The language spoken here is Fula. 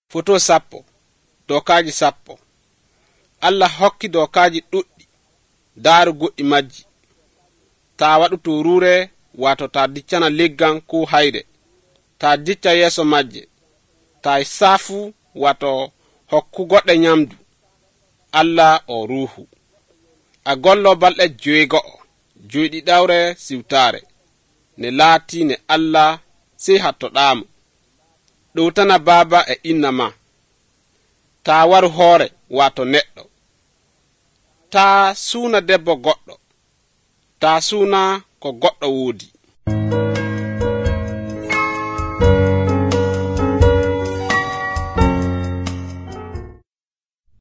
Foto sappo. Dokaji sappo. Allah hokki dokaji ɗuɗɗi daaru goɗɗi majji. Ta waɗu turure wato ta diccana leggan ko hayre. Ta dicca yeso majje. Ta safu wato hokku goɗɗe nyamdu. Allah o ruhu. A gollo balɗe jowego'o. Joweɗiɗawre siwtare. Ne laati ne Allah sey hattoɗamo. ɗowtana baba e inna ma. Ta waru hoore wato neɗɗo. Ta suuna debbo goɗɗo. Ta suuna ko goɗɗo woodi.